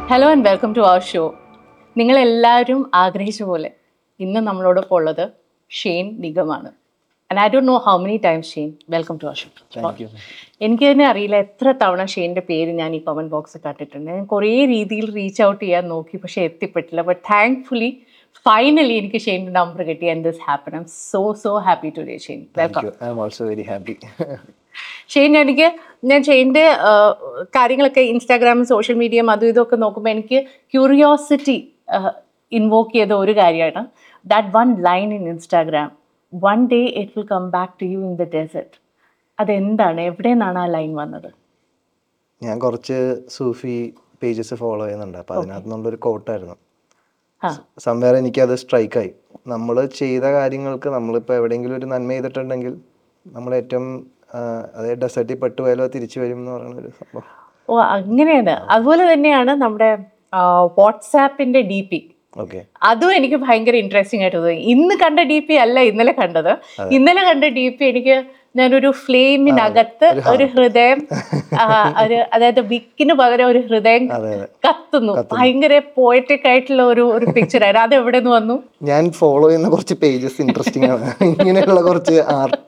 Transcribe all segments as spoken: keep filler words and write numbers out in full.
Hello and welcome to our show. നിങ്ങളെല്ലാവരും ആഗ്രഹിച്ച പോലെ ഇന്ന് നമ്മളോടൊപ്പം ഉള്ളത് ഷെയ്ൻ നിഗമാണ്. And I don't know how many times Shane, welcome to our show. എനിക്ക് തന്നെ അറിയില്ല എത്ര തവണ ഷെയ്ൻ്റെ പേര് ഞാൻ ഈ കമൻറ്റ് ബോക്സിൽ കണ്ടിട്ടുണ്ട്. ഞാൻ കുറേ രീതിയിൽ റീച്ച് ഔട്ട് ചെയ്യാൻ നോക്കി, പക്ഷേ എത്തിപ്പെട്ടില്ല. ബട്ട് താങ്ക്ഫുള്ളി ഫൈനലി എനിക്ക് ഷെയ്ൻ്റെ നമ്പർ കിട്ടി and this happen. I'm so so happy today Shane. Welcome. I am also very happy. Shane, എനിക്ക് ഞാൻ ഷെയ്ൻ്റെ കാര്യങ്ങളൊക്കെ ഇൻസ്റ്റാഗ്രാമും സോഷ്യൽ മീഡിയയും അതും ഇതൊക്കെ നോക്കുമ്പോൾ എനിക്ക് ക്യൂരിയോസിറ്റി ഇൻവോക്ക് ചെയ്ത ഒരു കാര്യമാണ് that one line in Instagram, one day it will come back to you in the desert. അതെന്താണ്, എവിടെ നിന്നാണ് ആ ലൈൻ വന്നത്? ഞാൻ കുറച്ച് സൂഫി പേജസ് ഫോളോ ചെയ്യുന്നുണ്ട്. അപ്പോൾ അതിനകത്ത് നിന്നുള്ളൊരു കോട്ടായിരുന്നു. സംവേർ എനിക്കത് സ്ട്രൈക്കായി. നമ്മൾ ചെയ്ത കാര്യങ്ങൾക്ക് നമ്മളിപ്പോൾ എവിടെയെങ്കിലും ഒരു നന്മ ചെയ്തിട്ടുണ്ടെങ്കിൽ നമ്മൾ ഏറ്റവും അതായത് ഡെസേർട്ടിൽ പെട്ടുപോയാലോ തിരിച്ചു വരും എന്ന് പറയുന്ന ഒരു സംഭവം. ഓ, അങ്ങനെയാണ്. അതുപോലെ തന്നെയാണ് നമ്മുടെ വാട്സാപ്പിന്റെ ഡി പി. ഓക്കെ, അതും എനിക്ക് ഭയങ്കര ഇൻട്രസ്റ്റിംഗ് ആയിട്ട് തോന്നി. ഇന്ന് കണ്ട ഡി പി അല്ല ഇന്നലെ കണ്ടത്. ഇന്നലെ കണ്ട ഡി പി എനിക്ക് ഞാനൊരു ഫ്ലെയിമിനകത്ത് ഒരു ഹൃദയം, ഒരു അതായത് വിക്കിന് പകരം ഒരു ഹൃദയം കത്തുന്നു. ഭയങ്കര പോയറ്റിക് ആയിട്ടുള്ള ഒരു ഒരു പിക്ചർ ആയിരുന്നു. അത് എവിടെ നിന്ന് വന്നു? ഞാൻ ഫോളോ ചെയ്യുന്ന കുറച്ച് പേജസ് ഇൻട്രസ്റ്റിംഗ് ആണ്. ഇങ്ങനെയുള്ള കുറച്ച് ആർട്ട്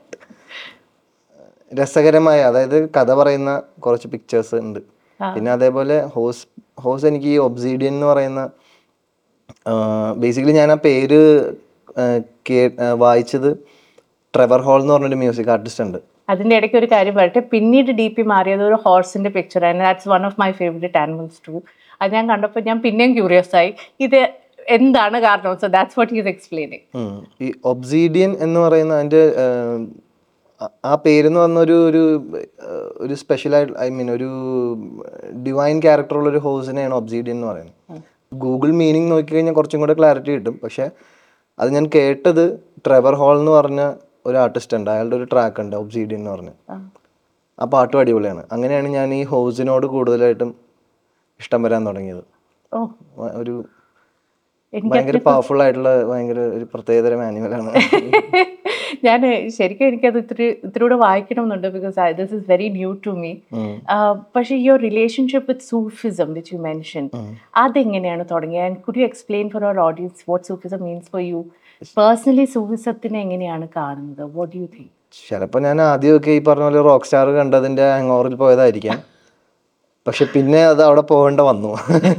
രസകരമായ, അതായത് കഥ പറയുന്ന കുറച്ച് പിക്ചേഴ്സ് ഉണ്ട്. പിന്നെ അതേപോലെ ഹോസ് ഹോസ് എനിക്ക് ഈ ഒബ്സീഡിയൻ എന്ന് പറയുന്ന, ബേസിക്കലി ഞാൻ ആ പേര് കേ വായിച്ചത് ട്രെവർ ഹോൾ എന്ന് പറഞ്ഞൊരു മ്യൂസിക് ആർട്ടിസ്റ്റ് ഉണ്ട്. അതിൻ്റെ ഇടയ്ക്ക് ഒരു കാര്യം പറയട്ടെ, പിന്നീട് ഡി പി മാറിയത് ഒരു ഹോഴ്സിന്റെ പിക്ചർ ആയിരുന്നു. That's one of my favourite animals too. അത് ഞാൻ കണ്ടപ്പോൾ ഞാൻ പിന്നെയും ക്യൂരിയസ് ആയി, ഇത് എന്താണ് കാരണം. So that's what he is explaining. ഈ ഒബ്സീഡിയൻ എന്ന് പറയുന്ന അതിൻ്റെ ആ പേരെന്ന് പറഞ്ഞൊരു ഒരു ഒരു സ്പെഷ്യലായിട്ട്, ഐ മീൻ ഒരു ഡിവൈൻ ക്യാരക്ടറുള്ള ഒരു ഹോഴ്സിനെയാണ് ഒബ്സീഡിയൻ എന്ന് പറയുന്നത്. ഗൂഗിൾ മീനിങ് നോക്കിക്കഴിഞ്ഞാൽ കുറച്ചും കൂടെ ക്ലാരിറ്റി കിട്ടും. പക്ഷെ അത് ഞാൻ കേട്ടത് ട്രെവർ ഹോൾ എന്ന് പറഞ്ഞ ഒരു ആർട്ടിസ്റ്റ് ഉണ്ട്, അയാളുടെ ഒരു ട്രാക്ക് ഉണ്ട് ഒബ്സീഡിയൻ എന്ന് പറഞ്ഞ്. ആ പാട്ടും അടിപൊളിയാണ്. അങ്ങനെയാണ് ഞാൻ ഈ ഹോഴ്സിനോട് കൂടുതലായിട്ടും ഇഷ്ടം വരാൻ തുടങ്ങിയത്. ഒരു ഭയങ്കര പവർഫുൾ ആയിട്ടുള്ള ഭയങ്കര ഒരു പ്രത്യേകതരം ആനിമലാണ്. ഞാൻ ശരിക്കും എനിക്കത് ഇത്തിരി ഇത്തിരി വായിക്കണമെന്നുണ്ട്, because this is very new to me. പക്ഷേ your relationship with Sufism which you mention, അതെങ്ങനെയാണ് തുടങ്ങിയത്? And could you explain for our audience what Sufism means for you personally? സൂഫിസത്തിനെ എങ്ങനെയാണ് കാണുന്നത്? What do you think? ചിലപ്പോൾ ഞാൻ ആദ്യമൊക്കെ ഈ പറഞ്ഞ പോലെ റോക്ക് സ്റ്റാർ കണ്ടതിൻ്റെ ഹാങ് ഓവറിൽ പോയതായിരിക്കാം. പക്ഷെ പിന്നെ അത് അവിടെ പോകേണ്ട വന്നു.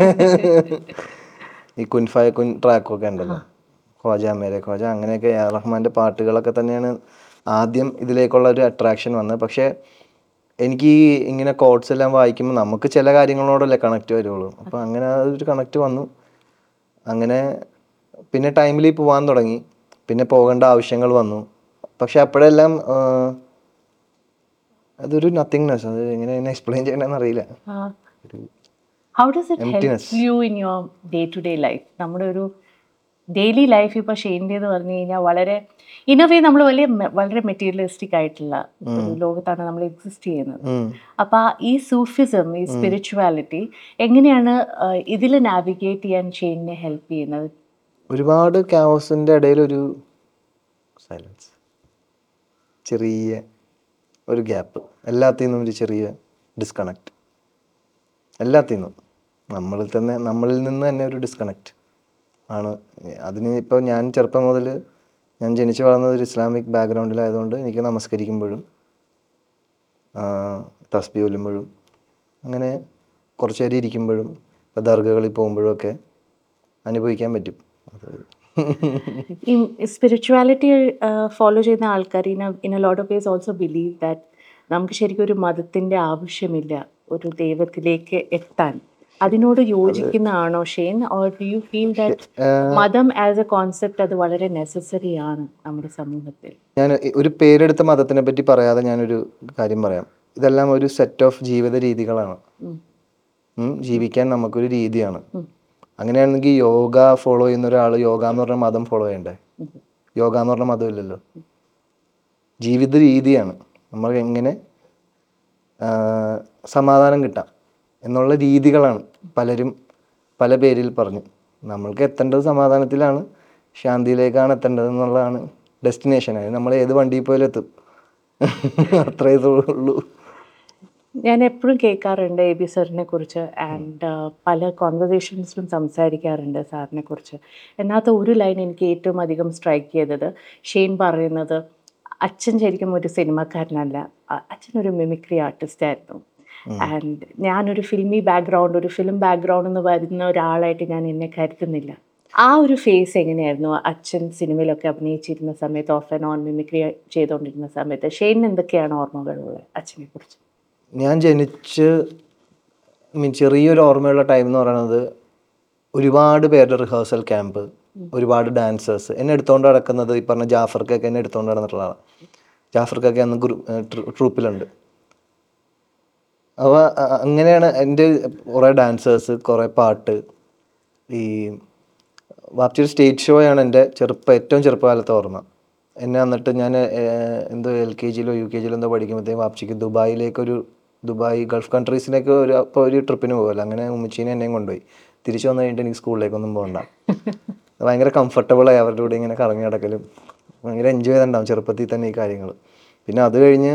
ഈ കുൻഫായ കുൻ ട്രാക്കൊക്കെ ഉണ്ടല്ലോ, ഖ്വാജ മേരെ ഖ്വാജ, അങ്ങനെയൊക്കെ എ ആർ റഹ്മാൻ്റെ പാട്ടുകളൊക്കെ തന്നെയാണ് ആദ്യം ഇതിലേക്കുള്ള ഒരു അട്രാക്ഷൻ വന്നത്. പക്ഷേ എനിക്ക് ഈ ഇങ്ങനെ കോഡ്സ് എല്ലാം വായിക്കുമ്പോൾ നമുക്ക് ചില കാര്യങ്ങളോടല്ലേ കണക്റ്റ് വരുള്ളൂ. അപ്പോൾ അങ്ങനെ ഒരു കണക്റ്റ് വന്നു. അങ്ങനെ പിന്നെ ടൈമിൽ പോകാൻ തുടങ്ങി, പിന്നെ പോകേണ്ട ആവശ്യങ്ങൾ വന്നു. പക്ഷെ അപ്പോഴെല്ലാം അതൊരു നത്തിങ്നെസ്, അത് എങ്ങനെ എക്സ്പ്ലെയിൻ ചെയ്യണമെന്ന് അറിയില്ല. How does it help you in your day to day life? നമ്മുടെ ഒരു ഡെയിലി ലൈഫ് ഇപ്പോൾ ഷെയ്ൻ്റെ എന്ന് പറഞ്ഞു കഴിഞ്ഞാൽ വളരെ ഇന്നവേ നമ്മൾ വലിയ വളരെ മെറ്റീരിയലിസ്റ്റിക് ആയിട്ടുള്ള ഒരു ലോകത്താണ് നമ്മൾ എക്സിസ്റ്റ് ചെയ്യുന്നത്. അപ്പോൾ ഈ സൂഫിസം, ഈ സ്പിരിച്വാലിറ്റി എങ്ങനെയാണ് ഇതിൽ നാവിഗേറ്റ് ചെയ്യാൻ ഷെയ്നെ ഹെൽപ്പ് ചെയ്യുന്നത്? ഒരുപാട് ക്യാവസിൻ്റെ ഇടയിലൊരു സൈലൻസ്, ചെറിയ ഒരു ഗ്യാപ്പ്, എല്ലാത്തിൽ നിന്നും ഒരു ചെറിയ ഡിസ്കണക്റ്റ്, എല്ലാത്തിൽ നിന്നും നമ്മളിൽ തന്നെ നമ്മളിൽ നിന്ന് തന്നെ ഒരു ഡിസ്കണക്റ്റ് ആണ്. അതിന് ഇപ്പോൾ ഞാൻ ചെറുപ്പം മുതൽ, ഞാൻ ജനിച്ചു വളർന്നത് ഒരു ഇസ്ലാമിക് ബാക്ക്ഗ്രൗണ്ടിലായതുകൊണ്ട് എനിക്ക് നമസ്കരിക്കുമ്പോഴും തസ്ബീഹ് ചൊല്ലുമ്പോഴും അങ്ങനെ കുറച്ച് നേരം ഇരിക്കുമ്പോഴും ഇപ്പോൾ ദർഗകളിൽ പോകുമ്പോഴും ഒക്കെ അനുഭവിക്കാൻ പറ്റും. ഈ സ്പിരിച്വാലിറ്റി ഫോളോ ചെയ്യുന്ന ആൾക്കാർ in in a lot of ways also believe that നമുക്ക് ശരിക്കും ഒരു മതത്തിൻ്റെ ആവശ്യമില്ല ഒരു ദൈവത്തിലേക്ക് എത്താൻ. അതിനോട് യോജിക്കുന്നതാണോ Shane? Or do you feel that മതം ആസ് എ കോൺസെപ്റ്റ് അത് വളരെ നെസസറി ആണ് നമ്മുടെ സമൂഹത്തിൽ? ഞാൻ ഒരു പേരെടുത്ത മതത്തിനെ പറ്റി പറയാതെ ഞാനൊരു കാര്യം പറയാം. ഇതെല്ലാം ഒരു സെറ്റ് ഓഫ് ജീവിത രീതികളാണ്. ജീവിക്കാൻ നമുക്കൊരു രീതിയാണ്. അങ്ങനെയാണെങ്കിൽ യോഗ ഫോളോ ചെയ്യുന്ന ഒരാൾ യോഗ എന്ന് പറഞ്ഞ മതം ഫോളോ ചെയ്യണ്ടേ? യോഗ എന്ന് പറഞ്ഞ മതമില്ലല്ലോ, ജീവിത രീതിയാണ്. നമ്മൾ എങ്ങനെ സമാധാനം കിട്ടാം എന്നുള്ള രീതികളാണ് പലരും പല പേരിൽ പറഞ്ഞു. നമ്മൾക്ക് എത്തേണ്ടത് സമാധാനത്തിലാണ്, ശാന്തിയിലേക്കാണ് എത്തേണ്ടത് എന്നുള്ളതാണ് ഡെസ്റ്റിനേഷൻ. അത് നമ്മൾ ഏത് വണ്ടിയിൽ പോയാലും എത്തും, അത്രേ ഇതുള്ളൂ. ഞാൻ എപ്പോഴും കേൾക്കാറുണ്ട് എ ബി സാറിനെ കുറിച്ച് ആൻഡ് പല കോൺവെർസേഷൻസിലും സംസാരിക്കാറുണ്ട് സാറിനെ കുറിച്ച്. എന്നാത്ത ഒരു ലൈൻ എനിക്ക് ഏറ്റവും അധികം സ്ട്രൈക്ക് ചെയ്തത് ഷെയ്ൻ പറയുന്നത് അച്ഛൻ ശരിക്കും ഒരു സിനിമക്കാരനല്ല, അ- അച്ഛനൊരു മിമിക്രി ആർട്ടിസ്റ്റ് ആയിരുന്നു. ആൻഡ് ഞാനൊരു ഫിൽമി ബാക്ക്ഗ്രൗണ്ട് ഒരു ഫിലിം ബാക്ക്ഗ്രൗണ്ട് എന്ന് വരുന്ന ഒരാളായിട്ട് ഞാൻ എന്നെ കരുതുന്നില്ല. ആ ഒരു ഫേസ് എങ്ങനെയായിരുന്നു അച്ഛൻ സിനിമയിലൊക്കെ അഭിനയിച്ചിരുന്ന സമയത്ത്, ഓഫ് ആൻഡ് ഓൺ മിമിക്രി ചെയ്തുകൊണ്ടിരുന്ന സമയത്ത്? ഷെയ്ൻ എന്തൊക്കെയാണ് ഓർമ്മകളുള്ളത് അച്ഛനെ കുറിച്ച്? ഞാൻ ജനിച്ച് മീൻ ചെറിയൊരു ഓർമ്മയുള്ള ടൈം എന്ന് പറയുന്നത് ഒരുപാട് പേരുടെ റിഹേഴ്സൽ ക്യാമ്പ്, ഒരുപാട് ഡാൻസേഴ്സ് എന്നെ എടുത്തുകൊണ്ട് നടക്കുന്നത് ഈ പറഞ്ഞ ജാഫർക്കൊക്കെ എന്നെ എടുത്തുകൊണ്ട് നടന്നിട്ടുള്ളതാണ്. ജാഫർക്കൊക്കെ അന്ന് ഗ്രൂ ട്രൂപ്പിലുണ്ട്. അപ്പോൾ അങ്ങനെയാണ് എൻ്റെ കുറേ ഡാൻസേഴ്സ്, കുറേ പാട്ട്. ഈ വാപ്ചിയുടെ സ്റ്റേജ് ഷോയാണ് എൻ്റെ ചെറുപ്പം ഏറ്റവും ചെറുപ്പകാലത്തെ ഓർമ്മ. എന്നെ വന്നിട്ട് ഞാൻ എന്തോ എൽ കെ ജിയിലോ യു കെ ജിയിലോ എന്തോ പഠിക്കുമ്പോഴത്തേക്കും വാപ്ചിക്ക് ദുബായിലേക്കൊരു ദുബായ് ഗൾഫ് കൺട്രീസിലേക്ക് ഒരു അപ്പോൾ ഒരു ട്രിപ്പിന് പോകുമല്ലോ, അങ്ങനെ ഉമ്മച്ചീനെ എന്നെയും കൊണ്ടുപോയി. തിരിച്ചു വന്നു കഴിഞ്ഞിട്ട് എനിക്ക് സ്കൂളിലേക്കൊന്നും പോകണ്ട. ഭയങ്കര കംഫർട്ടബിളായി അവരുടെ കൂടെ ഇങ്ങനെ കറങ്ങി നടക്കലും ഭയങ്കര എൻജോയ് ചെയ്തിട്ടുണ്ടാവും ചെറുപ്പത്തിൽ തന്നെ ഈ കാര്യങ്ങൾ. പിന്നെ അത് കഴിഞ്ഞ്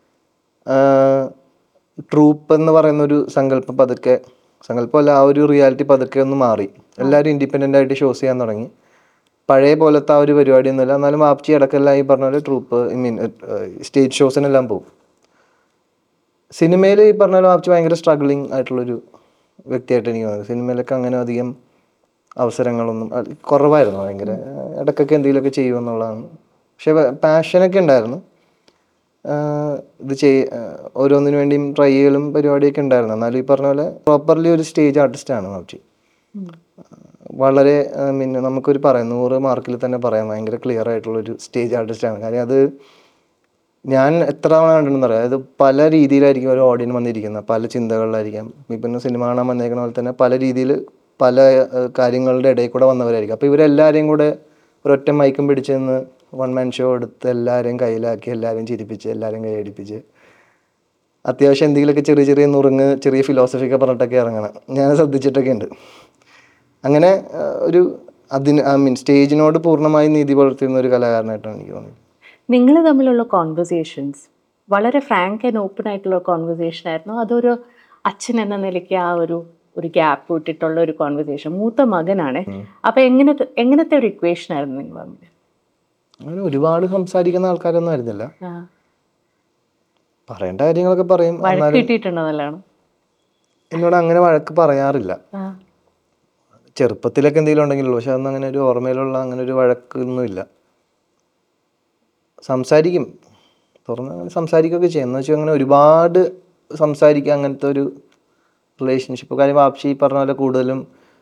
ട്രൂപ്പ് എന്ന് പറയുന്നൊരു സങ്കല്പം പതുക്കെ, സങ്കല്പമല്ല ആ ഒരു റിയാലിറ്റി പതുക്കെ ഒന്ന് മാറി. എല്ലാവരും ഇൻഡിപെൻഡൻ്റ് ആയിട്ട് ഷോസ് ചെയ്യാൻ തുടങ്ങി. പഴയ പോലത്തെ ആ ഒരു പരിപാടിയൊന്നുമില്ല. എന്നാലും വാപ്ചി ഇടയ്ക്കെല്ലാം ഈ പറഞ്ഞ പോലെ ട്രൂപ്പ് ഐ മീൻ സ്റ്റേജ് ഷോസിനെല്ലാം പോകും. സിനിമയിൽ ഈ പറഞ്ഞ പോലെ വാപ്ചി ഭയങ്കര സ്ട്രഗ്ലിങ് ആയിട്ടുള്ളൊരു വ്യക്തിയായിട്ട് എനിക്ക് തോന്നുന്നത്. സിനിമയിലൊക്കെ അങ്ങനെ അധികം അവസരങ്ങളൊന്നും അത് കുറവായിരുന്നു. ഭയങ്കര ഇടയ്ക്കൊക്കെ എന്തെങ്കിലുമൊക്കെ ചെയ്യുമെന്നുള്ളതാണ്. പക്ഷേ പാഷനൊക്കെ ഉണ്ടായിരുന്നു. ആഹ് ഇത് ചെയ് ഓരോന്നിനു വേണ്ടിയും ട്രൈ ചെയ്യലും പരിപാടിയൊക്കെ ഉണ്ടായിരുന്നു. എന്നാലും ഈ പറഞ്ഞ പോലെ പ്രോപ്പർലി ഒരു സ്റ്റേജ് ആർട്ടിസ്റ്റാണ് വാപ്ചി. വളരെ പിന്നെ നമുക്കൊരു പറയാം നൂറ് മാർക്കിൽ തന്നെ പറയാം ഭയങ്കര ക്ലിയർ ആയിട്ടുള്ളൊരു സ്റ്റേജ് ആർട്ടിസ്റ്റാണ്. കാര്യം അത് ഞാൻ എത്ര തവണ കണ്ടിട്ടുണ്ടെന്ന് അറിയാം. അത് പല രീതിയിലായിരിക്കും ഒരു ഓഡിയൻ വന്നിരിക്കുന്നത്, പല ചിന്തകളിലായിരിക്കാം. ഇപ്പം സിനിമ കാണാൻ വന്നേക്കുന്ന പോലെ തന്നെ പല രീതിയിൽ പല ഏഹ്, കാര്യങ്ങളുടെ ഇടയിൽ കൂടെ വന്നവരായിരിക്കും. അപ്പോൾ ഇവരെല്ലാവരെയും കൂടെ ഒരൊറ്റ മൈക്കും പിടിച്ച് നിന്ന് വൺ മാൻ ഷോ എടുത്ത് എല്ലാവരെയും കയ്യിലാക്കി എല്ലാവരെയും ചിരിപ്പിച്ച് എല്ലാവരെയും കൈയടിപ്പിച്ച് അത്യാവശ്യം എന്തെങ്കിലുമൊക്കെ ചെറിയ ചെറിയ നുറുങ്ങ് ചെറിയ ഫിലോസഫിയൊക്കെ പറഞ്ഞിട്ടൊക്കെ ഇറങ്ങണം. ഞാൻ ശ്രദ്ധിച്ചിട്ടൊക്കെ ഉണ്ട്. അങ്ങനെ ഏഹ്, ഒരു അതിന് ഐ മീൻ സ്റ്റേജിനോട് പൂർണ്ണമായും നീതി പുലർത്തുന്ന ഒരു കലാകാരനായിട്ടാണ് എനിക്ക് തോന്നിയത്. നിങ്ങൾ തമ്മിലുള്ള കോൺവെർസേഷൻസ് വളരെ ഫ്രാങ്ക് ആൻഡ് ഓപ്പൺ ആയിട്ടുള്ള കോൺവെർസേഷൻ ആയിരുന്നു, അതൊരു അച്ഛൻ എന്ന നിലയ്ക്ക് ആ ഒരു ഒരു ഗ്യാപ്പ് വിട്ടിട്ടുള്ള ഒരു കോൺവെർസേഷൻ? മൂത്ത മകനാണ്. അപ്പൊ എങ്ങനത്തെ എങ്ങനത്തെ ഒരു ഇക്വേഷൻ ആയിരുന്നു നിങ്ങൾ തമ്മിൽ? അങ്ങനെ ഒരുപാട് സംസാരിക്കുന്ന ആൾക്കാരൊന്നും ആയിരുന്നില്ല. ആ, പറയേണ്ട കാര്യങ്ങളൊക്കെ പറയും. വഴക്ക് എന്നാലും കിട്ടിയിട്ടുണ്ടോ നല്ലോണം? എന്നോട് അങ്ങനെ വഴക്ക് പറയാറില്ല. ആ, ചെറുപ്പത്തിലൊക്കെ എന്തെങ്കിലും ഉണ്ടെങ്കിലുള്ളൂ. പക്ഷെ അതൊന്നും അങ്ങനെ ഒരു ഓർമ്മയിലുള്ള അങ്ങനെ ഒരു വഴക്കൊന്നുമില്ല. സംസാരിക്കും, തുറന്ന് അങ്ങനെ സംസാരിക്കുകയൊക്കെ ചെയ്യും. എന്ന് വെച്ചാൽ അങ്ങനെ ഒരുപാട് സംസാരിക്കുക അങ്ങനത്തെ ഒരു റിലേഷൻഷിപ്പ്. കാര്യം വാപ്ചി ഈ പറഞ്ഞ പോലെ കൂടുതലും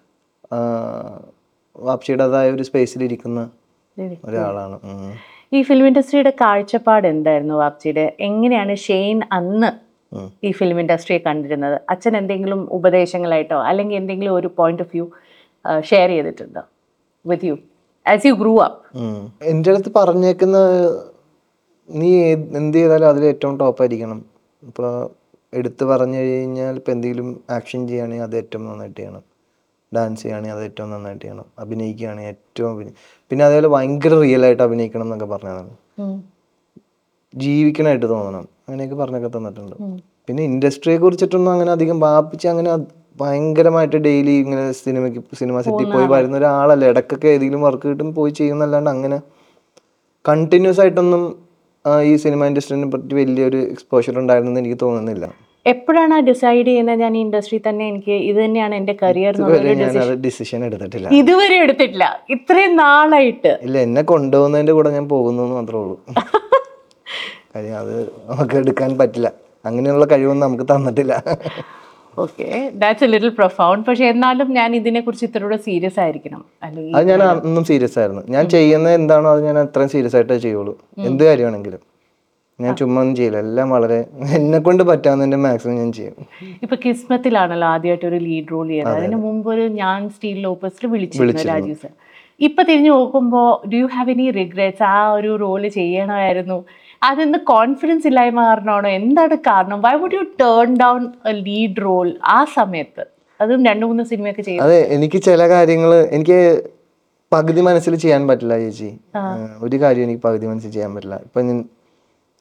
വാപ്ചിയുടേതായ ഒരു സ്പേസിലിരിക്കുന്ന ശരി. ഒരാളാണ്. ഉം. ഈ ഫിലിം ഇൻഡസ്ട്രിയുടെ കാഴ്ചപ്പാട് എന്തായിരുന്നു വാപ്ചിയുടെ? എങ്ങനെയാണ് ഷെയ്ൻ അന്ന് ഉം. ഈ ഫിലിം ഇൻഡസ്ട്രിയെ കണ്ടിരുന്നത്? അച്ഛൻ എന്തെങ്കിലും ഉപദേശങ്ങളായിട്ടോ അല്ലെങ്കിൽ എന്തെങ്കിലും ഒരു പോയിന്റ് ഓഫ് വ്യൂ ഷെയർ ചെയ്തിട്ടുണ്ടോ with you as you grow up? Hmm. എൻ്റെ അടുത്ത് പറഞ്ഞേക്കുന്ന നീ ഏത് എന്ത് ചെയ്താലും അതിൽ ഏറ്റവും ടോപ്പായിരിക്കണം. ഇപ്പോൾ എടുത്ത് പറഞ്ഞു കഴിഞ്ഞാൽ ഇപ്പോൾ എന്തെങ്കിലും ആക്ഷൻ ചെയ്യുകയാണെങ്കിൽ അത് ഏറ്റവും നന്നായിട്ട് ചെയ്യണം, ഡാൻസ് ചെയ്യുകയാണെങ്കിൽ അത് ഏറ്റവും നന്നായിട്ട് ചെയ്യണം, അഭിനയിക്കുകയാണെങ്കിൽ ഏറ്റവും അഭിനയി പിന്നെ അതേപോലെ ഭയങ്കര റിയൽ ആയിട്ട് അഭിനയിക്കണം എന്നൊക്കെ പറഞ്ഞതാണ്. ജീവിക്കണമായിട്ട് തോന്നണം, അങ്ങനെയൊക്കെ പറഞ്ഞൊക്കെ തന്നിട്ടുണ്ട്. പിന്നെ ഇൻഡസ്ട്രിയെ കുറിച്ചിട്ടൊന്നും അങ്ങനെ അധികം വാപ്പിച്ച് അങ്ങനെ അത് ഭയങ്കരമായിട്ട് ഡെയിലി ഇങ്ങനെ സിനിമയ്ക്ക് സിനിമ സെറ്റിൽ പോയി വരുന്ന ഒരാളല്ല. ഇടയ്ക്കൊക്കെ ഏതെങ്കിലും വർക്ക് കിട്ടും പോയി ചെയ്യുന്നല്ലാണ്ട് അങ്ങനെ കണ്ടിന്യൂസ് ആയിട്ടൊന്നും ആ, ഈ സിനിമ ഇൻഡസ്ട്രീനെ പറ്റി വലിയൊരു എക്സ്പോഷർ ഉണ്ടായിരുന്നെന്ന് എനിക്ക് തോന്നുന്നില്ല. എപ്പോഴാണ് ഡിസൈഡ് ചെയ്യുന്നത് ഞാൻ ഈ ഇൻഡസ്ട്രി തന്നെ എനിക്ക് ഇത് തന്നെയാണ് എൻ്റെ കരിയർ ഇതുവരെ ഞാൻ അത് ഡിസിഷൻ എടുത്തിട്ടില്ല. ഇതുവരെ എടുത്തിട്ടില്ല ഇത്രയും നാളായിട്ട്? ഇല്ല, എന്നെ കൊണ്ടുപോകുന്നതിൻ്റെ കൂടെ ഞാൻ പോകുന്നു എന്ന് മാത്രമേ ഉള്ളൂ. കാര്യം അത് നമുക്ക് എടുക്കാൻ പറ്റില്ല, അങ്ങനെയുള്ള കഴിവൊന്നും നമുക്ക് തന്നിട്ടില്ല. Okay, that's a little profound. പക്ഷെ എന്നാലും ഞാൻ ഇതിനെക്കുറിച്ച് ഇത്രയൂടെ സീരിയസ് ആയിരിക്കണം അല്ലെങ്കിൽ അത് ഞാൻ അന്നും സീരിയസ് ആയിരുന്നു. ഞാൻ ചെയ്യുന്നത് എന്താണോ അത് ഞാൻ അത്രയും സീരിയസ് ആയിട്ടേ ചെയ്യുള്ളൂ. എന്ത് കാര്യമാണെങ്കിലും ഞാൻ ചുമ്മാ ഒന്നും ചെയ്യില്ല. എല്ലാം വളരെ എന്നെ കൊണ്ട് പറ്റാവുന്നതിന്റെ മാക്സിമം ഞാൻ ചെയ്യും. ഇപ്പൊ കിസ്മത്തിലാണല്ലോ ആദ്യമായിട്ട് ഒരു ലീഡ് റോൾ ചെയ്തത്. അതിന് മുമ്പ് ഒരു ഞാൻ സ്റ്റീൽ ലോപ്പസിൽ വിളിച്ചിരുന്നു രാജീവ് സർ. ഇപ്പൊ തിരിഞ്ഞു നോക്കുമ്പോൾ do you have any regrets? ആ ഒരു റോള് ചെയ്യണമായിരുന്നു, അതിന്ന് കോൺഫിഡൻസ് ഇല്ലായ്മ കാരണമാണോ? എന്താണ് കാരണം? Why would you turn down a lead role ആ സമയത്ത്, അതും രണ്ടു മൂന്ന് സിനിമയൊക്കെ ചെയ്തു? അതെ, എനിക്ക് ചില കാര്യങ്ങൾ എനിക്ക് പകുതി മനസ്സിൽ ചെയ്യാൻ പറ്റില്ല ചേച്ചി. ഒരു കാര്യം എനിക്ക് പകുതി മനസ്സിൽ ചെയ്യാൻ പറ്റില്ല. ഇപ്പൊ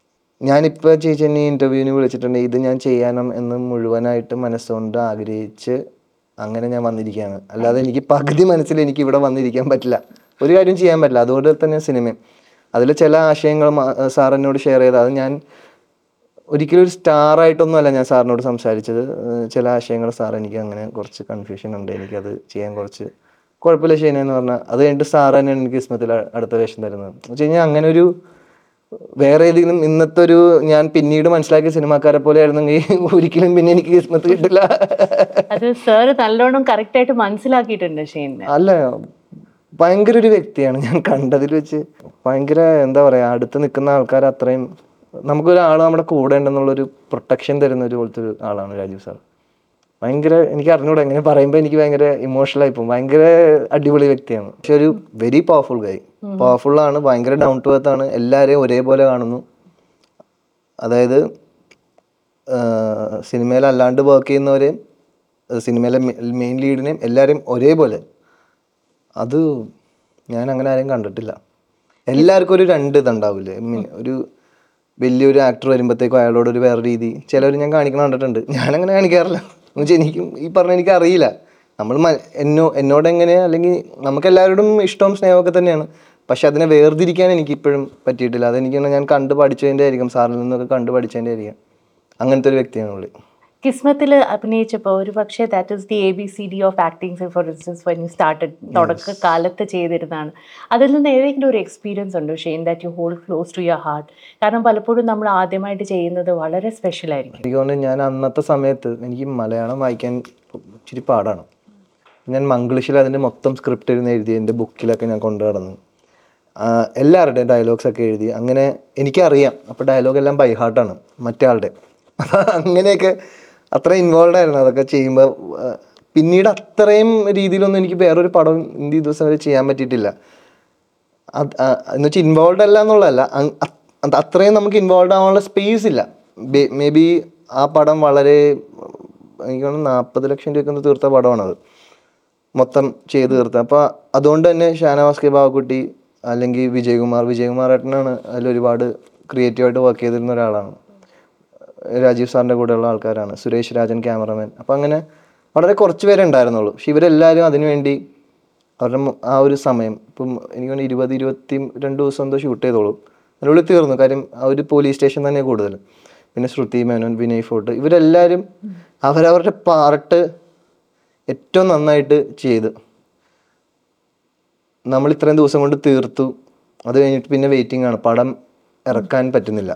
ഞാനിപ്പോൾ ചേച്ചി എന്നെ ഇൻ്റർവ്യൂവിന് വിളിച്ചിട്ടുണ്ട്, ഇത് ഞാൻ ചെയ്യാനും എന്ന് മുഴുവനായിട്ട് മനസ്സുകൊണ്ട് ആഗ്രഹിച്ച് അങ്ങനെ ഞാൻ വന്നിരിക്കുകയാണ്. അല്ലാതെ എനിക്ക് പകുതി മനസ്സിൽ എനിക്ക് ഇവിടെ വന്നിരിക്കാൻ പറ്റില്ല, ഒരു കാര്യം ചെയ്യാൻ പറ്റില്ല. അതുകൊണ്ട് തന്നെ സിനിമയും അതിൽ ചില ആശയങ്ങൾ സാർ എന്നോട് ഷെയർ ചെയ്ത്, അത് ഞാൻ ഒരിക്കലും ഒരു സ്റ്റാർ ആയിട്ടൊന്നുമല്ല ഞാൻ സാറിനോട് സംസാരിച്ചത്. ചില ആശയങ്ങൾ സാർ എനിക്ക് അങ്ങനെ കുറച്ച് കൺഫ്യൂഷൻ ഉണ്ട്, എനിക്കത് ചെയ്യാൻ കുറച്ച് കുഴപ്പമില്ല ഷെയ്നെന്ന് പറഞ്ഞാൽ, അത് കഴിഞ്ഞിട്ട് സാർ തന്നെയാണ് എനിക്ക് കിസ്മത്തിൽ അടുത്ത വേഷം തരുന്നത്. എന്ന് വെച്ച് കഴിഞ്ഞാൽ അങ്ങനെ ഒരു വേറെ ഏതെങ്കിലും ഇന്നത്തെ ഒരു ഞാൻ പിന്നീട് മനസ്സിലാക്കിയ സിനിമാക്കാരെ പോലെ ആയിരുന്നെങ്കിൽ ഒരിക്കലും പിന്നെ എനിക്ക് കിസ്മത്ത് കിട്ടില്ല. അത് സാറ് നല്ലോണം കറക്റ്റ് ആയിട്ട് മനസ്സിലാക്കിയിട്ടുണ്ട് ഷെയ്നെ. അല്ല, ഭയങ്കര ഒരു വ്യക്തിയാണ് ഞാൻ കണ്ടതിൽ വെച്ച്. ഭയങ്കര എന്താ പറയാ, അടുത്ത് നിൽക്കുന്ന ആൾക്കാർ അത്രയും നമുക്കൊരാൾ നമ്മുടെ കൂടെ ഉണ്ടെന്നുള്ളൊരു പ്രൊട്ടക്ഷൻ തരുന്ന ഒരു പോലത്തെ ഒരു ആളാണ് രാജീവ് സാർ. ഭയങ്കര എനിക്ക് അറിഞ്ഞൂടെ എങ്ങനെ പറയുമ്പോൾ എനിക്ക് ഭയങ്കര ഇമോഷണൽ ആയിപ്പോവും. ഭയങ്കര അടിപൊളി വ്യക്തിയാണ്, പക്ഷെ ഒരു വെരി പവർഫുൾ ഗൈ. പവർഫുൾ ആണ്, ഭയങ്കര ഡൗൺ ടു എർത്ത് ആണ്, എല്ലാവരെയും ഒരേപോലെ കാണുന്നു. അതായത് സിനിമയിൽ അല്ലാണ്ട് വർക്ക് ചെയ്യുന്നവരെയും സിനിമയിലെ മെയിൻ ലീഡിനെയും എല്ലാവരെയും ഒരേപോലെ. അത് ഞാൻ അങ്ങനെ ആരെയും കണ്ടിട്ടില്ല. എല്ലാവർക്കും ഒരു രണ്ട് ഇതുണ്ടാവില്ലേ, മീൻ ഒരു വലിയൊരു ആക്ടർ വരുമ്പോഴത്തേക്കും അയാളോട് ഒരു വേറെ രീതി ചിലവർ ഞാൻ കാണിക്കണം കണ്ടിട്ടുണ്ട്. ഞാനങ്ങനെ കാണിക്കാറില്ല. എന്ന് വെച്ചാൽ എനിക്കും ഈ പറഞ്ഞ എനിക്ക് അറിയില്ല, നമ്മൾ എന്നോ എന്നോട് എങ്ങനെയാ, അല്ലെങ്കിൽ നമുക്ക് എല്ലാവരോടും ഇഷ്ടവും സ്നേഹമൊക്കെ തന്നെയാണ്, പക്ഷെ അതിനെ വേർതിരിക്കാൻ എനിക്ക് ഇപ്പോഴും പറ്റിയിട്ടില്ല. അതെനിക്ക് ഞാൻ കണ്ട് പഠിച്ചതിൻ്റെ ആയിരിക്കും, സാറിൽ നിന്നൊക്കെ കണ്ട് പഠിച്ചതിൻ്റെ ആയിരിക്കും. അങ്ങനത്തെ ഒരു വ്യക്തിയാണ് പുള്ളി. കിസ്മത്തിൽ അഭിനയിച്ചപ്പോൾ ഒരു പക്ഷേ that is the A B C D of acting for instance when you started, തുടക്ക കാലത്ത് ചെയ്തിരുന്നതാണ്. അതിൽ നിന്ന് ഏതെങ്കിലും ഒരു എക്സ്പീരിയൻസ് ഉണ്ടോ Shane that you hold close to your heart? കാരണം പലപ്പോഴും നമ്മൾ ആദ്യമായിട്ട് ചെയ്യുന്നത് വളരെ സ്പെഷ്യൽ ആയിരിക്കും. എനിക്ക് തോന്നുന്നു ഞാൻ അന്നത്തെ സമയത്ത് എനിക്ക് മലയാളം വായിക്കാൻ ഇച്ചിരി പാടാണ്. ഞാൻ മംഗ്ലീഷിൽ അതിൻ്റെ മൊത്തം സ്ക്രിപ്റ്റ് ഇരുന്ന് എഴുതി, എൻ്റെ ബുക്കിലൊക്കെ ഞാൻ കൊണ്ടു നടന്നു. എല്ലാവരുടെയും ഡയലോഗ്സ് ഒക്കെ എഴുതി. അങ്ങനെ എനിക്കറിയാം, അപ്പോൾ ഡയലോഗ് എല്ലാം ബൈ ഹാർട്ടാണ് മറ്റേ ആളുടെ. അങ്ങനെയൊക്കെ അത്ര ഇൻവോൾവ് ആയിരുന്നു അതൊക്കെ ചെയ്യുമ്പോൾ. പിന്നീട് അത്രയും രീതിയിലൊന്നും എനിക്ക് വേറൊരു പടം ഇന്ത്യ ദിവസം വരെ ചെയ്യാൻ പറ്റിയിട്ടില്ല. അത് എന്ന് വെച്ചാൽ ഇൻവോൾവ് അല്ല എന്നുള്ളതല്ല, അത്രയും നമുക്ക് ഇൻവോൾവ് ആവാനുള്ള സ്പേസ് ഇല്ല. മേ ബി ആ പടം വളരെ എനിക്ക് തോന്നുന്നു നാൽപ്പത് ലക്ഷം രൂപയ്ക്ക് തീർത്ത പടമാണത്, മൊത്തം ചെയ്ത് തീർത്ത. അപ്പോൾ അതുകൊണ്ട് തന്നെ ഷാനവാസ് കെ ബാവക്കുട്ടി അല്ലെങ്കിൽ വിജയകുമാർ വിജയകുമാർ ഏട്ടനാണ് അതിലൊരുപാട് ക്രിയേറ്റീവായിട്ട് വർക്ക് ചെയ്തിരുന്ന ഒരാളാണ്. രാജീവ് സാറിൻ്റെ കൂടെയുള്ള ആൾക്കാരാണ്, സുരേഷ് രാജൻ ക്യാമറമാൻ. അപ്പോൾ അങ്ങനെ വളരെ കുറച്ച് പേരെ ഉണ്ടായിരുന്നുള്ളൂ. പക്ഷെ ഇവരെല്ലാവരും അതിനുവേണ്ടി അവരുടെ ആ ഒരു സമയം, ഇപ്പം എനിക്ക് തോന്നുന്നു ഇരുപത് ഇരുപത്തി രണ്ട് ദിവസം എന്തോ ഷൂട്ട് ചെയ്തോളൂ, അതിനുള്ളിൽ തീർന്നു. കാര്യം ആ ഒരു പോലീസ് സ്റ്റേഷൻ തന്നെ കൂടുതൽ. പിന്നെ ശ്രുതി മേനോൻ, വിനയ് ഫോർട്ട്, ഇവരെല്ലാവരും അവരവരുടെ പാർട്ട് ഏറ്റവും നന്നായിട്ട് ചെയ്ത് നമ്മൾ ഇത്രയും ദിവസം കൊണ്ട് തീർത്തു. അത് കഴിഞ്ഞിട്ട് പിന്നെ വെയിറ്റിംഗ് ആണ്, പടം ഇറക്കാൻ പറ്റുന്നില്ല.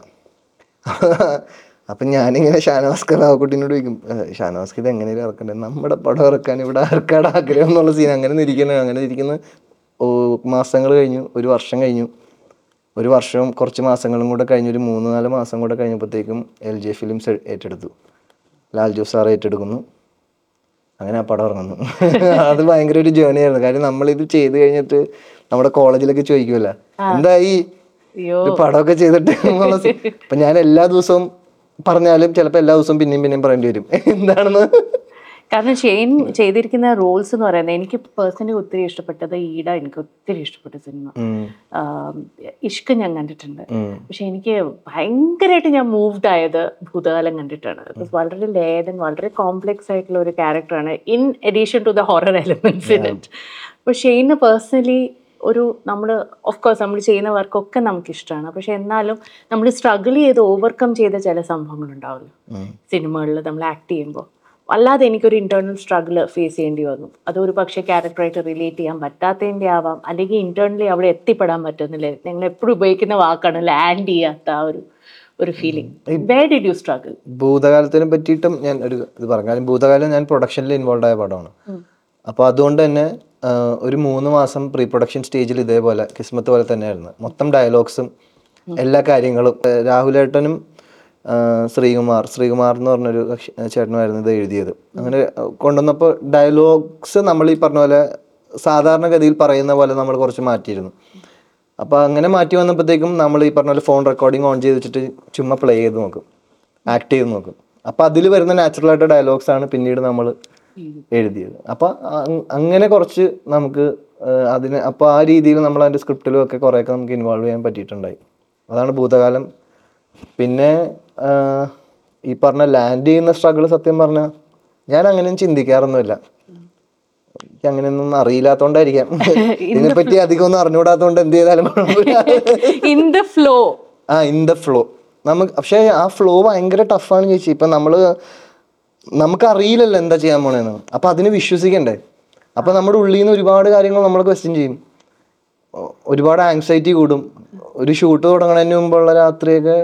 അപ്പം ഞാനിങ്ങനെ ഷാനവാസ് ബാവക്കുട്ടീനോട് ചോദിക്കും, ഷാനവാസ്ക്ക് ഇത് എങ്ങനെയും ഇറക്കണ്ടേ, നമ്മുടെ പടം ഇറക്കാൻ ഇവിടെ ആർക്കാട് ആഗ്രഹം എന്നുള്ള സീൻ. അങ്ങനെ ഇരിക്കുന്നത് അങ്ങനെ ഇരിക്കുന്ന മാസങ്ങൾ കഴിഞ്ഞു, ഒരു വർഷം കഴിഞ്ഞു. ഒരു വർഷവും കുറച്ച് മാസങ്ങളും കൂടെ കഴിഞ്ഞ് ഒരു മൂന്ന് നാല് മാസം കൂടെ കഴിഞ്ഞപ്പോഴത്തേക്കും എൽ ജെ ഫിലിംസ് ഏറ്റെടുത്തു, ലാൽജു സാർ ഏറ്റെടുക്കുന്നു. അങ്ങനെ ആ പടം ഇറങ്ങുന്നു. അത് ഭയങ്കര ഒരു ജേർണി ആയിരുന്നു. കാര്യം നമ്മളിത് ചെയ്ത് കഴിഞ്ഞിട്ട് നമ്മുടെ കോളേജിലൊക്കെ ചോദിക്കുമല്ലോ, എന്തായി പടമൊക്കെ ചെയ്തിട്ട്. അപ്പം ഞാൻ എല്ലാ ദിവസവും പറഞ്ഞാലും ചിലപ്പോൾ എല്ലാ ദിവസവും പിന്നെയും പിന്നെയും പറയേണ്ടി വരും എന്താണെന്ന്. കാരണം ഷെയ്ൻ ചെയ്തിരിക്കുന്ന റോൾസ് എന്ന് പറയുന്നത് എനിക്ക് പേഴ്സണലി ഒത്തിരി ഇഷ്ടപ്പെട്ടത് ഈട, എനിക്ക് ഒത്തിരി ഇഷ്ടപ്പെട്ട സിനിമ. ഇഷ്ക് ഞാൻ കണ്ടിട്ടുണ്ട്, പക്ഷെ എനിക്ക് ഭയങ്കരമായിട്ട് ഞാൻ മൂവ്ഡ് ആയത് ഭൂതകാലം കണ്ടിട്ടാണ്. വളരെ ലേദൻ, വളരെ കോംപ്ലെക്സ് ആയിട്ടുള്ള ഒരു ക്യാരക്ടറാണ്, in addition to the horror elements in it. അപ്പോൾ ഷെയ്ന് പേഴ്സണലി ഒരു നമ്മൾ ഓഫ് കോഴ്സ് നമ്മൾ ചെയ്യുന്ന വർക്കൊക്കെ നമുക്കിഷ്ടമാണ്, പക്ഷെ എന്നാലും നമ്മൾ സ്ട്രഗിൾ ചെയ്ത് ഓവർകം ചെയ്ത ചില സംഭവങ്ങളുണ്ടാവുമല്ലോ സിനിമകളിൽ നമ്മൾ ആക്ട് ചെയ്യുമ്പോൾ. അല്ലാതെ എനിക്കൊരു ഇൻറ്റേർണൽ സ്ട്രഗിൾ ഫേസ് ചെയ്യേണ്ടി വന്നു. അതൊരു പക്ഷേ ക്യാരക്ടറായിട്ട് റിലേറ്റ് ചെയ്യാൻ പറ്റാത്തതിൻ്റെ ആവാം, അല്ലെങ്കിൽ ഇൻറ്റേർണലി അവിടെ എത്തിപ്പെടാൻ പറ്റുന്നില്ല. നിങ്ങൾ എപ്പോഴും ഉപയോഗിക്കുന്ന വാക്കാണ് ലാൻഡ് ചെയ്യാത്ത ആ ഒരു ഒരു feeling. Where did you struggle? ഭൂതകാലത്തിനെ പറ്റിയിട്ടും ഞാൻ ഒരു ഇത് പറഞ്ഞാലും, ഭൂതകാലം ഞാൻ പ്രൊഡക്ഷനിൽ ഇൻവോൾവ് ആയ പടമാണ്. അപ്പോൾ അതുകൊണ്ട് തന്നെ ഒരു മൂന്ന് മാസം പ്രീ പ്രൊഡക്ഷൻ സ്റ്റേജിൽ ഇതേപോലെ കിസ്മത്ത് പോലെ തന്നെയായിരുന്നു. മൊത്തം ഡയലോഗ്സും എല്ലാ കാര്യങ്ങളും രാഹുലേട്ടനും ശ്രീകുമാർ ശ്രീകുമാർ എന്ന് പറഞ്ഞൊരു ചേട്ടനുമായിരുന്നു ഇത് എഴുതിയത്. അങ്ങനെ കൊണ്ടുവന്നപ്പോൾ ഡയലോഗ്സ് നമ്മൾ ഈ പറഞ്ഞ പോലെ സാധാരണഗതിയിൽ പറയുന്ന പോലെ നമ്മൾ കുറച്ച് മാറ്റിയിരുന്നു. അപ്പോൾ അങ്ങനെ മാറ്റി വന്നപ്പോഴത്തേക്കും നമ്മൾ ഈ പറഞ്ഞ പോലെ ഫോൺ റെക്കോർഡിങ് ഓൺ ചെയ്ത് വെച്ചിട്ട് ചുമ്മാ പ്ലേ ചെയ്ത് നോക്കും, ആക്ട് ചെയ്ത് നോക്കും. അപ്പോൾ അതിൽ വരുന്ന നാച്ചുറലായിട്ട് ഡയലോഗ്സ് ആണ് പിന്നീട് നമ്മൾ എഴുതിയത്. അപ്പോൾ അങ്ങനെ കുറച്ച് നമുക്ക് അതിന് അപ്പോൾ ആ രീതിയിൽ നമ്മൾ അതിൻ്റെ സ്ക്രിപ്റ്റിലും ഒക്കെ കുറേയൊക്കെ നമുക്ക് ഇൻവോൾവ് ചെയ്യാൻ പറ്റിയിട്ടുണ്ടായി. അതാണ് ഭൂതകാലം പിന്നെ ഈ പറഞ്ഞ ലാൻഡ് ചെയ്യുന്ന സ്ട്രഗിൾ സത്യം പറഞ്ഞാൽ ഞാൻ അങ്ങനെയൊന്നും ചിന്തിക്കാറൊന്നുമില്ല. എനിക്ക് അങ്ങനെയൊന്നും അറിയില്ലാത്തോണ്ടായിരിക്കാം, ഇതിനെപ്പറ്റി അധികം ഒന്നും അറിഞ്ഞുകൂടാത്തോണ്ട് എന്ത് ചെയ്താലും ഇൻ ദ ഫ്ലോ. ആ ഇൻ ദ ഫ്ലോ നമുക്ക്. പക്ഷെ ആ ഫ്ലോ ഭയങ്കര ടഫാണ് ചേച്ചി. ഇപ്പം നമ്മള് നമുക്കറിയില്ലല്ലോ എന്താ ചെയ്യാൻ പോണേന്ന്. അപ്പം അതിന് വിശ്വസിക്കണ്ടേ. അപ്പം നമ്മുടെ ഉള്ളിൽ നിന്ന് ഒരുപാട് കാര്യങ്ങൾ നമ്മൾ ക്വസ്റ്റ്യൻ ചെയ്യും, ഒരുപാട് ആങ്സൈറ്റി കൂടും. ഒരു ഷൂട്ട് തുടങ്ങുന്നതിന് മുമ്പുള്ള രാത്രിയൊക്കെ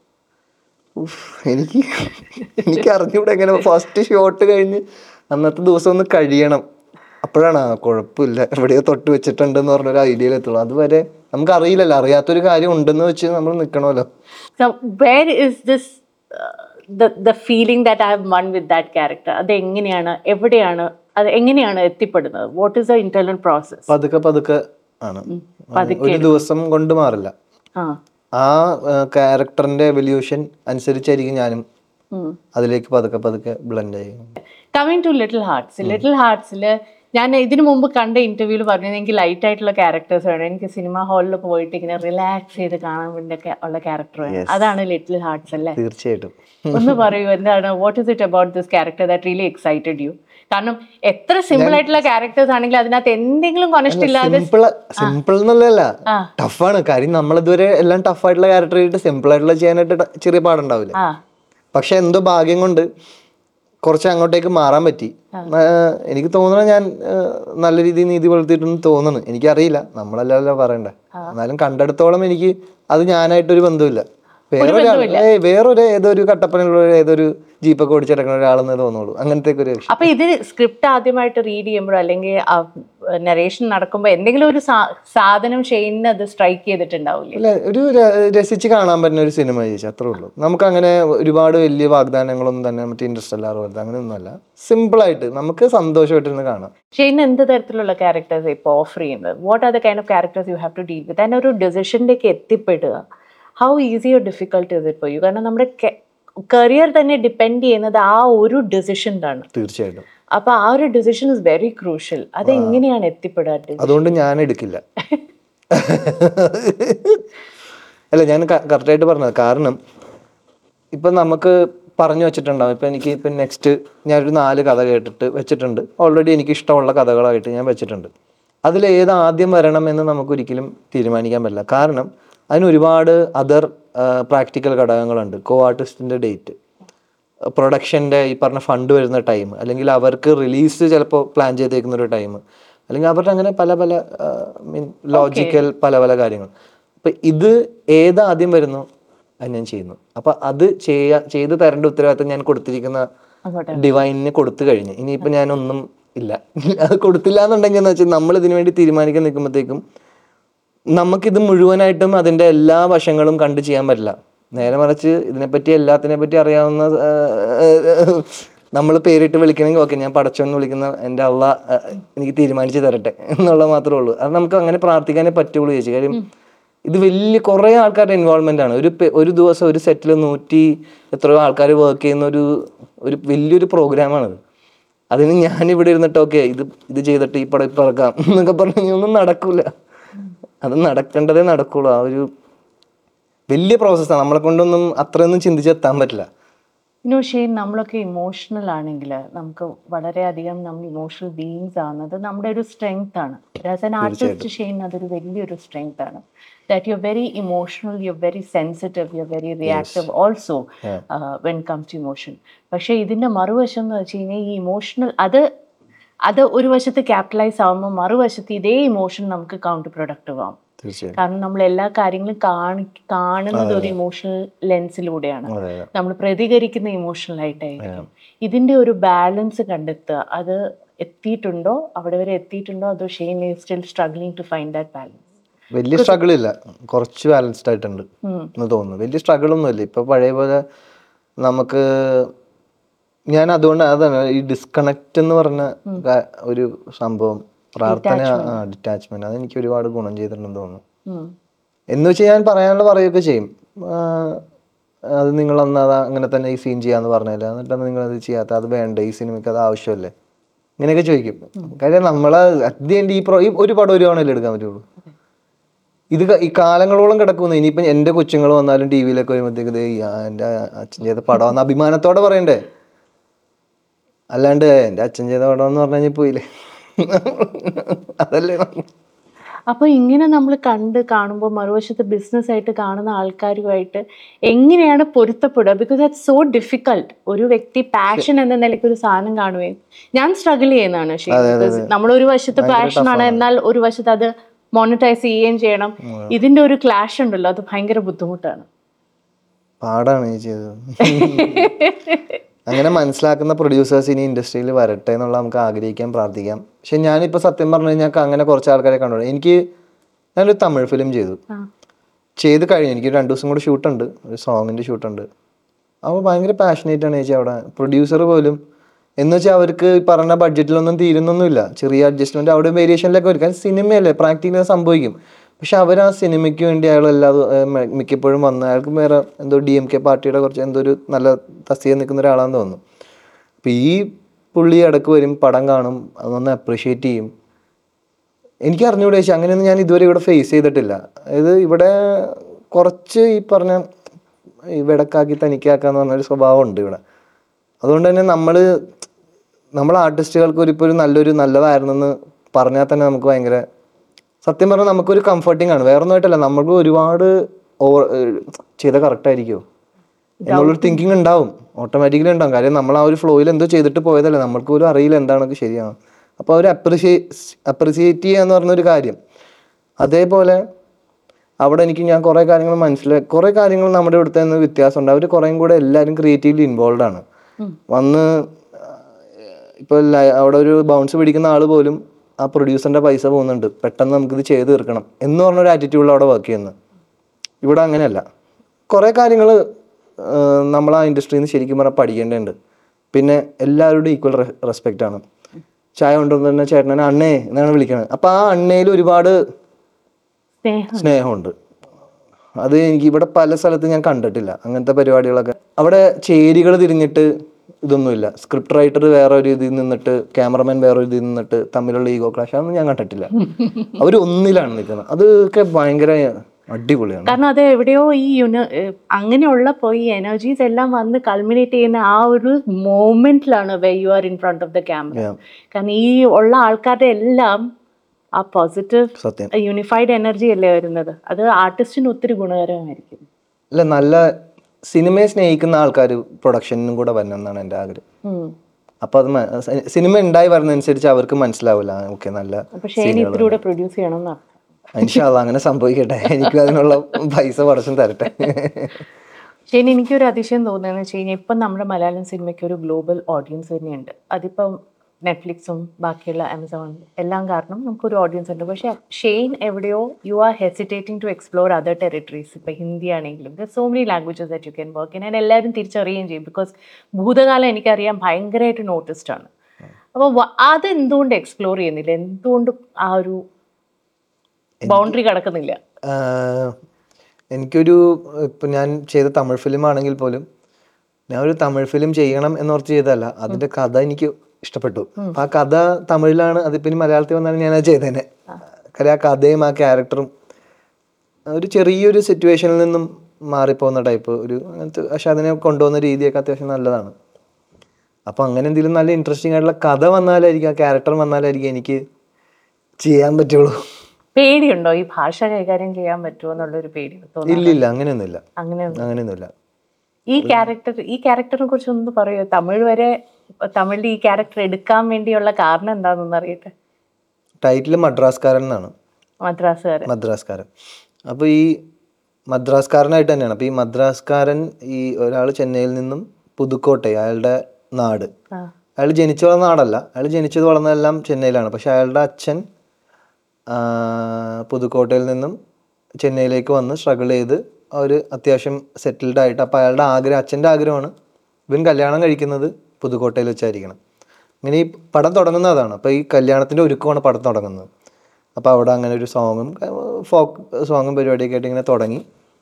എനിക്ക് എനിക്ക് അറിഞ്ഞൂടെ എങ്ങനെ ഫസ്റ്റ് ഷോട്ട് കഴിഞ്ഞ് അന്നത്തെ ദിവസം ഒന്ന് കഴിയണം. അപ്പോഴാണ് ആ കുഴപ്പമില്ല എവിടെയോ തൊട്ട് വെച്ചിട്ടുണ്ടെന്ന് പറഞ്ഞൊരു ഐഡിയയിൽ എത്തുള്ളൂ. അതുവരെ നമുക്കറിയില്ലല്ലോ, അറിയാത്തൊരു കാര്യം ഉണ്ടെന്ന് വെച്ച് നമ്മൾ നിൽക്കണമല്ലോ. So where is this uh, the the feeling that I have won with that character? അത് എങ്ങനെയാണ്, എവിടെയാണ്, അത് എങ്ങനെയാണ് എത്തിപ്പെടുന്നത്? What is the internal process? പതുക്കെ പതുക്കെ ആണ്, ഒരു ദിവസം കൊണ്ട് മാറില്ല. ആ ക്യാരക്ടറിന്റെ എവല്യൂഷൻ അനുസരിച്ചായിരിക്കും ഞാനും അതിലേക്ക് പതുക്കെ പതുക്കെ ബ്ലെൻഡ് ആയി. Coming to Little Hearts, Little ഹാർട്ട്സിൽ ഞാൻ ഇതിനു മുമ്പ് കണ്ട ഇന്റർവ്യൂവിൽ പറഞ്ഞത് എനിക്ക് ലൈറ്റ് ആയിട്ടുള്ള ക്യാരക്ടേഴ്സ് വേണം, എനിക്ക് സിനിമ ഹാളിൽ പോയിട്ട് ഇങ്ങനെ റിലാക്സ് ചെയ്ത് കാണാൻ വേണ്ടി ഉള്ള ക്യാരക്ടർ വേണം. അതാണ് ലിറ്റിൽ ഹാർട്ട്സ് അല്ലേ? തീർച്ചയായിട്ടും. ഒന്ന് പറയൂ, എന്താണ്, what is it about this character that really excited you? കാരണം എത്ര സിമ്പിൾ ആയിട്ടുള്ള ക്യാരക്ടേഴ്സ് ആണെങ്കിലും അതിനകത്ത് എന്തെങ്കിലും കൊനസ്റ്റ് ഇല്ലാതെ. സിമ്പിൾ എന്നല്ല, ടഫാണ് കാര്യം. നമ്മളിതുവരെ എല്ലാം ടഫായിട്ടുള്ള ക്യാരക്ടർ ആയിട്ട് സിമ്പിൾ ആയിട്ടുള്ള ചെയ്യാനായിട്ട് ചെറിയ പാടുണ്ടാവില്ല. പക്ഷെ എന്തോ ഭാഗ്യം കൊണ്ട് കുറച്ച് അങ്ങോട്ടേക്ക് മാറാൻ പറ്റി. എനിക്ക് തോന്നുന്നത് ഞാൻ നല്ല രീതിയിൽ നീതി പുലർത്തിയിട്ടെന്ന് തോന്നുന്നു. എനിക്കറിയില്ല, നമ്മളല്ലല്ലോ പറയണ്ടേ. എന്നാലും കണ്ടെടുത്തോളം എനിക്ക് അത് ഞാനായിട്ടൊരു ബന്ധമില്ല. വേറൊരു വേറൊരു ഏതൊരു കട്ടപ്പനയിലുള്ള ഏതൊരു ജീപ്പൊക്കെ ഓടിച്ചെടുക്കുന്ന ഒരാളെന്ന് തോന്നുള്ളൂ. അങ്ങനത്തെ ഒരു. അപ്പൊ ഇത് സ്ക്രിപ്റ്റ് ആദ്യമായിട്ട് റീഡ് ചെയ്യുമ്പോഴോ അല്ലെങ്കിൽ നരേഷൻ നടക്കുമ്പോ എന്തെങ്കിലും ഒരു സാധനം ഷെയ്നിന് അത് സ്ട്രൈക്ക് ചെയ്തിട്ടുണ്ടാവില്ലേ? അല്ല, ഒരു രസിച്ച് കാണാൻ പറ്റുന്ന ഒരു സിനിമ ചേച്ചി, അത്രേ ഉള്ളൂ. നമുക്ക് അങ്ങനെ ഒരുപാട് വലിയ വാഗ്ദാനങ്ങളൊന്നും തന്നെ മറ്റേ ഇൻട്രസ്റ്റെല്ലാർ പോലത്തെ അങ്ങനെയൊന്നുമല്ല. സിമ്പിൾ ആയിട്ട് നമുക്ക് സന്തോഷമായിട്ടിരുന്ന് കാണാം. ഷെയ്ൻ എന്ത് തരത്തിലുള്ള ക്യാരക്ടേഴ്സ് ഇപ്പോൾ ഓഫർ ചെയ്യുന്നത്? What are the kind of characters you have to deal with? അതിൻ്റെ ഒരു ഡിസിഷനിലേക്ക് എത്തിപ്പെടുക, how easy or difficult is it for you? കാരണം നമ്മുടെ കരിയർ തന്നെ ഡിപ്പെൻഡ് ചെയ്യുന്നത് ആ ഒരു ഡിസിഷനിലാണ്. തീർച്ചയായിട്ടും. അപ്പൊ ആ ഒരു ഡിസിഷൻ ഇസ് വെരി ക്രൂഷ്യൽ. അത് എങ്ങനെയാണ് എത്തിപ്പെടുക? അതുകൊണ്ട് ഞാൻ എടുക്കില്ല. അല്ല, ഞാൻ കറക്റ്റായിട്ട് പറഞ്ഞത്. കാരണം ഇപ്പം നമുക്ക് പറഞ്ഞു വെച്ചിട്ടുണ്ടാവും. ഇപ്പം എനിക്ക് ഇപ്പം നെക്സ്റ്റ് ഞാനൊരു നാല് കഥ കേട്ടിട്ട് വെച്ചിട്ടുണ്ട്. ഓൾറെഡി എനിക്ക് ഇഷ്ടമുള്ള കഥകളായിട്ട് ഞാൻ വെച്ചിട്ടുണ്ട്. അതിൽ ഏത് ആദ്യം വരണം എന്ന് നമുക്കൊരിക്കലും തീരുമാനിക്കാൻ പറ്റില്ല. കാരണം അതിന് ഒരുപാട് അതർ പ്രാക്ടിക്കൽ ഘടകങ്ങളുണ്ട്. കോ ആർട്ടിസ്റ്റിൻ്റെ ഡേറ്റ്, പ്രൊഡക്ഷൻ്റെ ഈ പറഞ്ഞ ഫണ്ട് വരുന്ന ടൈം, അല്ലെങ്കിൽ അവർക്ക് റിലീസ് ചിലപ്പോൾ പ്ലാൻ ചെയ്തേക്കുന്ന ഒരു ടൈം, അല്ലെങ്കിൽ അവരുടെ അങ്ങനെ പല പല മീൻ ലോജിക്കൽ പല പല കാര്യങ്ങൾ. അപ്പം ഇത് ഏതാദ്യം വരുന്നു അത് ഞാൻ ചെയ്യുന്നു. അപ്പം അത് ചെയ്യാ ചെയ്ത് തരേണ്ട ഉത്തരവാദിത്തം ഞാൻ കൊടുത്തിരിക്കുന്ന ഡിവൈനിന് കൊടുത്തു കഴിഞ്ഞ് ഇനിയിപ്പോൾ ഞാനൊന്നും ഇല്ല. അത് കൊടുത്തില്ല എന്നുണ്ടെങ്കിൽ എന്ന് വെച്ചാൽ നമ്മൾ ഇതിനു വേണ്ടി തീരുമാനിക്കാൻ നിൽക്കുമ്പോഴത്തേക്കും നമുക്കിത് മുഴുവനായിട്ടും അതിൻ്റെ എല്ലാ വശങ്ങളും കണ്ടു ചെയ്യാൻ പറ്റില്ല. നേരെ മറിച്ച് ഇതിനെപ്പറ്റി എല്ലാത്തിനെ പറ്റി അറിയാവുന്ന നമ്മൾ പേരിട്ട് വിളിക്കണമെങ്കിൽ ഓക്കെ, ഞാൻ പടച്ചോന്ന് വിളിക്കുന്ന എൻ്റെ അള്ളാ എനിക്ക് തീരുമാനിച്ച് തരട്ടെ എന്നുള്ള മാത്രമേ ഉള്ളൂ. അത് നമുക്ക് അങ്ങനെ പ്രാർത്ഥിക്കാനേ പറ്റുള്ളൂ ചേച്ചി. കാര്യം ഇത് വലിയ കുറേ ആൾക്കാരുടെ ഇൻവോൾവ്മെൻ്റ് ആണ്. ഒരു ഒരു ദിവസം ഒരു സെറ്റിൽ നൂറ്റി എത്രയോ ആൾക്കാർ വർക്ക് ചെയ്യുന്ന ഒരു ഒരു വലിയൊരു പ്രോഗ്രാമാണത്. അതിന് ഞാനിവിടെ ഇരുന്നിട്ട് ഓക്കെ ഇത് ഇത് ചെയ്തിട്ട് ഈ പടം ഇപ്പം ഇറക്കാം എന്നൊക്കെ പറഞ്ഞു ഒന്നും നടക്കില്ല. അത് നടക്കേണ്ടതേ നടക്കുള്ളൂ. ആ ഒരു വലിയ പ്രോസസ്സാണ്. നമ്മളെ കൊണ്ടൊന്നും അത്രയൊന്നും ചിന്തിച്ചെത്താൻ പറ്റില്ല. നോ ഷെയ്ൻ, നമ്മളൊക്കെ ഇമോഷണൽ ആണെങ്കിൽ നമുക്ക് വളരെയധികം നമ്മൾ ഇമോഷണൽ ബീയിങ്സ് ആവുന്നത് നമ്മുടെ ഒരു സ്ട്രെങ്ത് ആണ്. ആസ് ആൻ ആർട്ടിസ്റ്റ് ഷെയ്ൻ അതൊരു വലിയൊരു സ്ട്രെങ്ത് ആണ്. That you are very emotional, you are very sensitive, you are very reactive also when comes to emotion. പക്ഷേ ഇതിൻ്റെ മറുവശം എന്ന് വെച്ച് കഴിഞ്ഞാൽ ഈ ഇമോഷണൽ അത് അത് ഒരു വശത്ത് ക്യാപിറ്റലൈസ് ആകുമ്പോൾ മറുവശത്ത് ഇതേ ഇമോഷൻ നമുക്ക് കൗണ്ടർ പ്രൊഡക്റ്റീവ് ആവും. കാരണം നമ്മൾ എല്ലാ കാര്യങ്ങളും കാണി കാണുന്നത് ഒരു ഇമോഷണൽ ലെൻസിലൂടെയാണ്. നമ്മൾ പ്രതികരിക്കുന്ന ഇമോഷണൽ ആയിട്ടായിരിക്കും. ഇതിൻ്റെ ഒരു ബാലൻസ് കണ്ടെത്തുക, അത് എത്തിയിട്ടുണ്ടോ, അവിടെ വരെ എത്തിയിട്ടുണ്ടോ, അതോ Shane is still struggling to find that balance? വലിയ സ്ട്രഗിൾ ഇല്ല, കുറച്ച് ബാലൻസ്ഡ് ആയിട്ടുണ്ട് എന്ന് തോന്നുന്നു. വലിയ സ്ട്രഗിൾ ഒന്നും ഇല്ല. ഇപ്പൊ പഴയ പോലെ നമുക്ക് ഞാൻ അതുകൊണ്ട് അതാണ് ഈ ഡിസ്കണക്ട് എന്ന് പറഞ്ഞ ഒരു സംഭവം, പ്രാർത്ഥന, ഡിറ്റാച്ച്മെന്റ്, അതെനിക്ക് ഒരുപാട് ഗുണം ചെയ്തിട്ടുണ്ടെന്ന് തോന്നുന്നു. എന്ന് വെച്ചാൽ ഞാൻ പറയാനുള്ള പറയുകയൊക്കെ ചെയ്യും. അത് നിങ്ങൾ അന്ന് അത് അങ്ങനെ തന്നെ ഈ സീൻ ചെയ്യാന്ന് പറഞ്ഞില്ല, എന്നിട്ടാണ് നിങ്ങൾ അത് ചെയ്യാത്ത, അത് വേണ്ട, ഈ സിനിമയ്ക്ക് അത് ആവശ്യമല്ലേ, ഇങ്ങനെയൊക്കെ ചോദിക്കും. കാര്യം നമ്മളെ അറ്റ് ദി എൻഡ് ഈ ഒരു പടം ഒരു തവണയല്ലേ എടുക്കാൻ പറ്റുള്ളൂ. ഇത് ക- ഈ കാലങ്ങളോളം കിടക്കുന്നു. ഇനിയിപ്പം എൻ്റെ കൊച്ചുങ്ങൾ വന്നാലും ടി വിയിലൊക്കെ വരുമ്പോഴത്തേക്ക് ഇത് എൻ്റെ അച്ഛൻ ചെയ്ത പടം എന്ന് അഭിമാനത്തോടെ പറയണ്ടേ, അല്ലാണ്ട് എൻ്റെ അച്ഛൻ ചെയ്ത പടം എന്ന് പറഞ്ഞു കഴിഞ്ഞാൽ പോയില്ലേ. അതല്ലേ നമ്മൾ. അപ്പോൾ ഇങ്ങനെ നമ്മൾ കണ്ട് കാണുമ്പോൾ മറുവശത്ത് ബിസിനസ് ആയിട്ട് കാണുന്ന ആൾക്കാരുമായിട്ട് എങ്ങനെയാണ് പൊരുത്തപ്പെടുക? Because that's so difficult. ഒരു വ്യക്തി പാഷൻ എന്ന നിലയ്ക്ക് ഒരു സാധനം കാണുകയും ഞാൻ സ്ട്രഗിൾ ചെയ്യുന്നതാണ്. ബിക്കോസ് നമ്മളൊരു വശത്ത് പാഷനാണ്, എന്നാൽ ഒരു വശത്ത് അത് മോണിറ്റൈസ് ചെയ്യുകയും ചെയ്യണം. ഇതിന്റെ ഒരു ക്ലാഷ് ഉണ്ടല്ലോ, അത് ഭയങ്കര ബുദ്ധിമുട്ടാണ്. പാടാണ് ഈ ചെയ്തത്. അങ്ങനെ മനസ്സിലാക്കുന്ന പ്രൊഡ്യൂസേഴ്സ് ഇനി ഇൻഡസ്ട്രിയിൽ വരട്ടെ എന്നുള്ള നമുക്ക് ആഗ്രഹിക്കാം, പ്രാർത്ഥിക്കാം. പക്ഷെ ഞാനിപ്പോൾ സത്യം പറഞ്ഞു കഴിഞ്ഞാൽ അങ്ങനെ കുറച്ച് ആൾക്കാരെ കണ്ടു. എനിക്ക് ഞാനൊരു തമിഴ് ഫിലിം ചെയ്തു ചെയ്ത് കഴിഞ്ഞു. എനിക്ക് രണ്ട് ദിവസം കൂടി ഷൂട്ടുണ്ട്, ഒരു സോങ്ങിൻ്റെ ഷൂട്ടുണ്ട്. അപ്പോൾ ഭയങ്കര പാഷനേറ്റ് ആണ് ചേച്ചി അവിടെ. പ്രൊഡ്യൂസർ പോലും എന്ന് വെച്ചാൽ അവർക്ക് പറഞ്ഞ ബഡ്ജറ്റിലൊന്നും തീരുന്നൊന്നുമില്ല, ചെറിയ അഡ്ജസ്റ്റ്മെൻറ്റ് അവിടെ വേരിയേഷനിലൊക്കെ വരും. കാരണം സിനിമയല്ലേ, പ്രാക്ടിക്കലി സംഭവിക്കും. പക്ഷെ അവർ ആ സിനിമയ്ക്ക് വേണ്ടി അയാൾ എല്ലാതും മിക്കപ്പോഴും വന്ന് അയാൾക്ക് വേറെ എന്തോ ഡി എം കെ പാർട്ടിയുടെ കുറച്ച് എന്തോ ഒരു നല്ല തസ്തിക നിൽക്കുന്ന ഒരാളാണെന്ന് തോന്നുന്നു. അപ്പോൾ ഈ പുള്ളി ഇടയ്ക്ക് വരും, പടം കാണും, അതൊന്ന് അപ്രീഷിയേറ്റ് ചെയ്യും. എനിക്ക് അറിഞ്ഞുകൂടെ ചേച്ചി, അങ്ങനെയൊന്നും ഞാൻ ഇതുവരെ ഇവിടെ ഫേസ് ചെയ്തിട്ടില്ല. അതായത് ഇവിടെ കുറച്ച് ഈ പറഞ്ഞ വെടക്കാക്കി തനിക്കാക്കാന്ന് പറഞ്ഞൊരു സ്വഭാവം ഉണ്ട് ഇവിടെ. അതുകൊണ്ട് തന്നെ നമ്മൾ നമ്മൾ ആർട്ടിസ്റ്റുകൾക്ക് ഒരു ഇപ്പോൾ ഒരു നല്ലൊരു നല്ലതായിരുന്നെന്ന് പറഞ്ഞാൽ തന്നെ നമുക്ക് ഭയങ്കര, സത്യം പറഞ്ഞാൽ നമുക്കൊരു കംഫർട്ടിങ് ആണ്. വേറെ ഒന്നുമായിട്ടല്ല, നമുക്ക് ഒരുപാട് ഓവർ ചെയ്ത കറക്റ്റ് ആയിരിക്കുമോ എന്നുള്ളൊരു തിങ്കിങ് ഉണ്ടാവും, ഓട്ടോമാറ്റിക്കലി ഉണ്ടാവും. കാര്യം നമ്മൾ ആ ഒരു ഫ്ലോയിൽ എന്തോ ചെയ്തിട്ട് പോയതല്ലേ, നമ്മൾക്ക് പോലും അറിയില്ല എന്താണൊക്കെ ശരിയാണ്. അപ്പോൾ അവർ അപ്രിഷിയേ അപ്രിസിയേറ്റ് ചെയ്യുക എന്ന് പറഞ്ഞൊരു കാര്യം. അതേപോലെ അവിടെ എനിക്ക് ഞാൻ കുറേ കാര്യങ്ങൾ മനസ്സിലായി, കുറേ കാര്യങ്ങൾ നമ്മുടെ ഇവിടുത്തെ നിന്ന് വ്യത്യാസമുണ്ട്. അവർ കുറേയും കൂടെ എല്ലാവരും ക്രിയേറ്റീവ്ലി ഇൻവോൾവ് ആണ്. വന്ന് ഇപ്പോൾ അവിടെ ഒരു ബൗൺസ് പിടിക്കുന്ന ആൾ പോലും ആ പ്രൊഡ്യൂസറിൻ്റെ പൈസ പോകുന്നുണ്ട്, പെട്ടെന്ന് നമുക്കിത് ചെയ്ത് തീർക്കണം എന്ന് പറഞ്ഞൊരു ആറ്റിറ്റ്യൂഡിൽ അവിടെ വർക്ക് ചെയ്യുന്നത്. ഇവിടെ അങ്ങനെയല്ല. കുറേ കാര്യങ്ങൾ നമ്മൾ ആ ഇൻഡസ്ട്രിയിൽ നിന്ന് ശരിക്കും പറഞ്ഞാൽ പഠിക്കേണ്ടതുണ്ട്. പിന്നെ എല്ലാവരോടും ഈക്വൽ റെസ്പെക്റ്റ് ആണ്. ചായ കൊണ്ടുവന്ന് തന്നെ ചേട്ടനെ അണ്ണേ എന്നാണ് വിളിക്കുന്നത്. അപ്പോൾ ആ അണ്ണയിൽ ഒരുപാട് സ്നേഹമുണ്ട്. അത് എനിക്ക് ഇവിടെ പല സ്ഥലത്തും ഞാൻ കണ്ടിട്ടില്ല അങ്ങനത്തെ പരിപാടികളൊക്കെ. അവിടെ ചേരികൾ തിരിഞ്ഞിട്ട് ഇതൊന്നുമില്ല. സ്ക്രിപ്റ്റ് റൈറ്റർ വേറെ ഒരു ഇതിൽ നിന്നിട്ട് ക്യാമറമാൻ വേറെ ഒരു ഇതിൽ നിന്നിട്ട് തമ്മിലുള്ള ഈഗോ ക്ലാഷ് അതൊന്നും ഞാൻ കണ്ടിട്ടില്ല. അവർ ഒന്നിലാണ് നിൽക്കുന്നത്. അതൊക്കെ ഭയങ്കര അടിപൊളിയാണ്. കാരണം അത് എവിടെയോ ഈ യുന അങ്ങനെയുള്ളപ്പോൾ ഈ എനർജീസ് എല്ലാം വന്ന് കൾമിനേറ്റ് ചെയ്യുന്ന ആ ഒരു മോമെന്റിലാണ് where you are in front of the camera. കാരണം ഈ ഉള്ള ആൾക്കാരുടെ എല്ലാം ആ പോസിറ്റീവ് യൂണിഫൈഡ് എനർജി അല്ലേ വരുന്നത്. അത് ആർട്ടിസ്റ്റിന് ഒത്തിരി ഗുണകരമായിരിക്കും. അല്ല, നല്ല സിനിമയെ സ്നേഹിക്കുന്ന ആൾക്കാർ പ്രൊഡക്ഷനും കൂടെ വരണം എന്നാണ് എൻ്റെ ആഗ്രഹം. അപ്പൊ അത് സിനിമ ഉണ്ടായി വരുന്നതനുസരിച്ച് അവർക്ക് മനസ്സിലാവില്ല, ഓക്കെ നല്ല ഇതിലൂടെ പ്രൊഡ്യൂസ് ചെയ്യണം എന്നാണ്. ഇൻഷാ അല്ലാഹ് അങ്ങനെ സംഭവിക്കട്ടെ. എനിക്ക് അതിനുള്ള പൈസ പടച്ചും തരട്ടെ. ശരി, എനിക്കൊരു അതിശയം തോന്നുന്നതെന്ന് വെച്ച് കഴിഞ്ഞാൽ ഇപ്പം നമ്മുടെ മലയാളം സിനിമയ്ക്ക് ഒരു ഗ്ലോബൽ ഓഡിയൻസ് തന്നെയുണ്ട്. അതിപ്പം നെറ്റ്ഫ്ലിക്സും ബാക്കിയുള്ള ആമസോൺ എല്ലാം കാരണം നമുക്കൊരു ഓഡിയൻസ് ഉണ്ട്. പക്ഷേ ഷെയ്ൻ എവിടെയോ you are hesitating to explore other territories. ഇപ്പോൾ ഹിന്ദി ആണെങ്കിലും there so many languages that you can work in. ഞാൻ എല്ലാവരും തിരിച്ചറിയുകയും ചെയ്യും. ബിക്കോസ് ഭൂതകാലം എനിക്കറിയാം ഭയങ്കരമായിട്ട് നോട്ടിസ്ഡ് ആണ്. അപ്പോൾ അത് എന്തുകൊണ്ട് എക്സ്പ്ലോർ ചെയ്യുന്നില്ല? എന്തുകൊണ്ട് ആ ഒരു ബൗണ്ടറി കടക്കുന്നില്ല? എനിക്കൊരു ഇപ്പം ഞാൻ ചെയ്ത തമിഴ് ഫിലിം ആണെങ്കിൽ പോലും ഞാൻ ഒരു തമിഴ് ഫിലിം ചെയ്യണം എന്നോർത്ത് ചെയ്തതല്ല, അതിൻ്റെ കഥ എനിക്ക് ഇഷ്ടപ്പെട്ടു. അപ്പം ആ കഥ തമിഴിലാണ്, അതിപ്പം ഇനി മലയാളത്തിൽ വന്നാലും ഞാനത് ചെയ്തേനെ. കാര്യം ആ കഥയും ആ ക്യാരക്ടറും ഒരു ചെറിയൊരു സിറ്റുവേഷനിൽ നിന്നും മാറിപ്പോകുന്ന ടൈപ്പ് ഒരു അങ്ങനത്തെ, പക്ഷെ അതിനെ കൊണ്ടുപോകുന്ന രീതിയൊക്കെ അത്യാവശ്യം നല്ലതാണ്. അപ്പം അങ്ങനെ എന്തെങ്കിലും നല്ല ഇൻട്രസ്റ്റിംഗ് ആയിട്ടുള്ള കഥ വന്നാലായിരിക്കും, ആ ക്യാരക്ടർ വന്നാലായിരിക്കും എനിക്ക് ചെയ്യാൻ പറ്റുള്ളൂ. പേടിയുണ്ടോ ഈ ഭാഷ കൈകാര്യം ചെയ്യാൻ പറ്റുമോ എന്നുള്ളൊരു പേടി? ഇല്ലില്ല, അങ്ങനെയൊന്നുമില്ല. അങ്ങനെയൊന്നും അങ്ങനെയൊന്നുമില്ല. ഈ ക്യാരക്ടർ ഈ ക്യാരക്ടറിനെ കുറിച്ച് ഒന്ന് പറയുമോ? തമിഴ് വരെ തമിഴിൽ ഈ ക്യാരക്ടർ എടുക്കാൻ വേണ്ടിയുള്ള കാരണം എന്താണെന്ന് അറിയട്ടെ. ടൈറ്റിൽ മദ്രാസ്കാരൻ എന്നാണ്. മദ്രാസുകാരൻ. മദ്രാസ്കാരൻ. അപ്പോൾ ഈ മദ്രാസ്കാരനായിട്ട് തന്നെയാണ്. അപ്പോൾ ഈ മദ്രാസ്കാരൻ, ഈ ഒരാൾ ചെന്നൈയിൽ നിന്നും പുതുക്കോട്ടെ, അയാളുടെ നാട്, അയാൾ ജനിച്ചു വളർന്ന നാടല്ല, അയാൾ ജനിച്ചത് വളർന്നതെല്ലാം ചെന്നൈയിലാണ്. പക്ഷെ അയാളുടെ അച്ഛൻ പുതുക്കോട്ടയിൽ നിന്നും ചെന്നൈയിലേക്ക് വന്ന് സ്ട്രഗിൾ ചെയ്ത് അവർ അത്യാവശ്യം സെറ്റിൽഡ് ആയിട്ട്, അപ്പോൾ അയാളുടെ ആഗ്രഹം, അച്ഛൻ്റെ ആഗ്രഹമാണ് ഇവൻ കല്യാണം കഴിക്കുന്നത് പുതുക്കോട്ടയിൽ വെച്ചായിരിക്കണം. ഇങ്ങനെ ഈ പടം തുടങ്ങുന്നത് അതാണ്. അപ്പോൾ ഈ കല്യാണത്തിൻ്റെ ഒരുക്കമാണ് പടം തുടങ്ങുന്നത്. അപ്പോൾ അവിടെ അങ്ങനെ ഒരു സോങ്ങും ഫോക്ക് സോങ്ങും പരിപാടിയൊക്കെ ആയിട്ട് ഇങ്ങനെ തുടങ്ങി.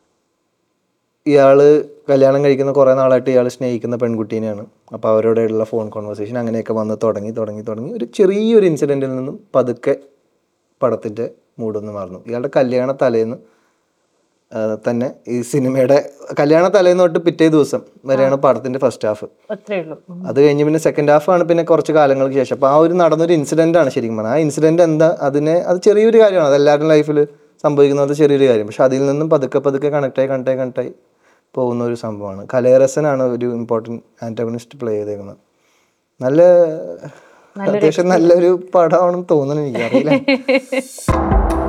ഇയാൾ കല്യാണം കഴിക്കുന്ന കുറേ നാളായിട്ട് ഇയാൾ സ്നേഹിക്കുന്ന പെൺകുട്ടീനെയാണ്. അപ്പോൾ അവരോടുള്ള ഫോൺ കോൺവെർസേഷൻ അങ്ങനെയൊക്കെ വന്ന് തുടങ്ങി തുടങ്ങി തുടങ്ങി ഒരു ചെറിയൊരു ഇൻസിഡൻറ്റിൽ നിന്നും പതുക്കെ പടത്തിൻ്റെ മൂഡൊന്ന് മാറുന്നു. ഇയാളുടെ കല്യാണ തലേന്ന് ആ, തന്നെ ഈ സിനിമയുടെ കല്യാണ തലേന്ന് തൊട്ട് പിറ്റേ ദിവസം വരെയാണ് പടത്തിന്റെ ഫസ്റ്റ് ഹാഫ്. അത്രേ ഉള്ളൂ. അത് കഴിഞ്ഞ് പിന്നെ സെക്കൻഡ് ഹാഫ് ആണ് പിന്നെ കുറച്ച് കാലങ്ങൾക്ക് ശേഷം. അപ്പോൾ ആ ഒരു നടന്നൊരു ഇൻസിഡന്റ് ആണ് ശരിക്കും പറഞ്ഞാൽ. ആ ഇൻസിഡന്റ് എന്താ, അതിനെ അത് ചെറിയൊരു കാര്യമാണ്, അത് എല്ലാവരുടെ ലൈഫിൽ സംഭവിക്കുന്നത് ചെറിയൊരു കാര്യം. പക്ഷെ അതിൽ നിന്നും പതുക്കെ പതുക്കെ കണക്റ്റായി കണക്റ്റായി കണക്റ്റായി പോകുന്ന ഒരു സംഭവമാണ്. കലയരസനാണ് ഒരു ഇമ്പോർട്ടൻറ്റ് ആന്റഗണിസ്റ്റ് പ്ലേ ചെയ്തേക്കുന്നത്. നല്ല അത്യാവശ്യം നല്ലൊരു പടമാണെന്ന് തോന്നുന്നു, എനിക്കറിയില്ല.